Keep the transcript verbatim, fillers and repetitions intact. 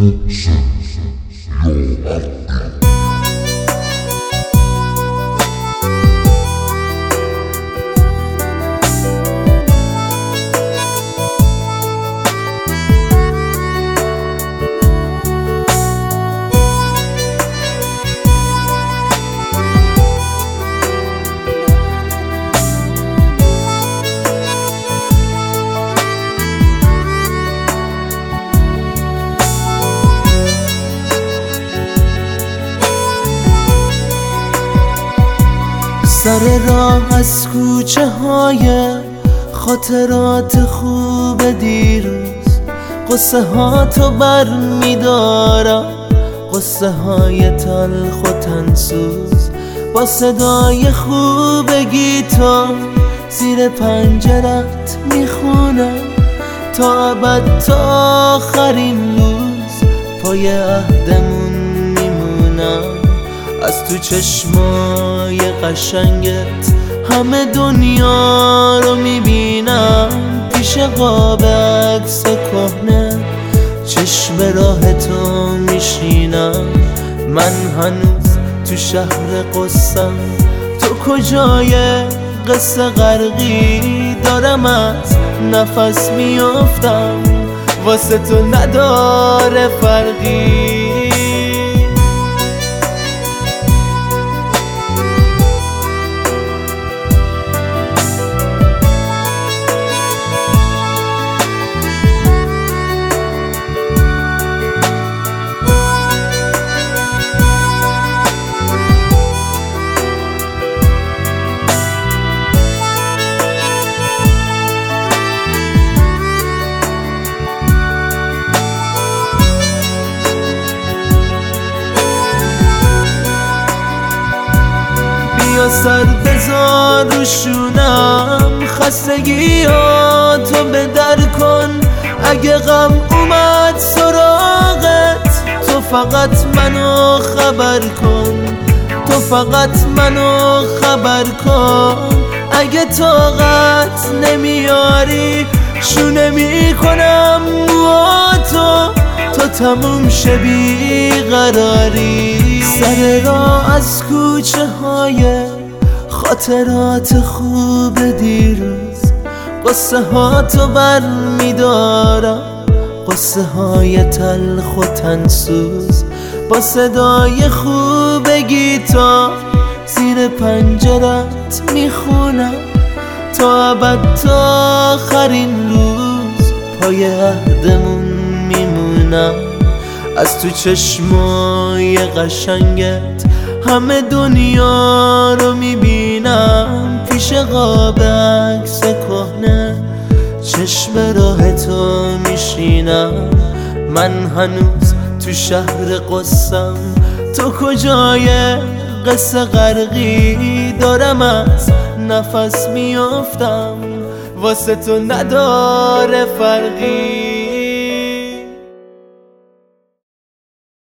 محسن یا عبدی. سر راه از کوچه های خاطرات خوب دیروز، قصه ها تو بر می دارم، قصه های تلخ و تنسوز، با صدای خوب گیتار زیر پنجرت می خونم تا ابد، تا آخرین روز پای عهدمون می مونم. از تو چشمای قشنگت همه دنیا رو میبینم، پیش قاب عکس کهنه چشم راه تو میشینم. من هنوز تو شهر قصم، تو کجای قصه غرقی؟ دارم از نفس میافتم، واسه تو نداره فرقی. بیا سر بذار رو شونم، خستگی ها تو به در کن. اگه غم اومد سراغت، تو فقط منو خبر کن، تو فقط منو خبر کن. اگه طاقت نمیاری شونه میکنم موهاتو، تو تموم شه بیقراری. سر راه از کوچه های خاطرات خوب دیروز، قصه ها تو بر می دارم، قصه های تلخ و تنسوز، با صدای خوب گیتار زیر پنجرت می خونم تا ابد، تا آخرین روز پای عهدمون می مونم. از تو چشمای قشنگت همه دنیا رو میبینم، پیش قاب عکس کهنه چشم راه تو میشینم. من هنوز تو شهر قصم، تو کجای قصه غرقی؟ دارم از نفس میافتم، واسه تو نداره فرقی.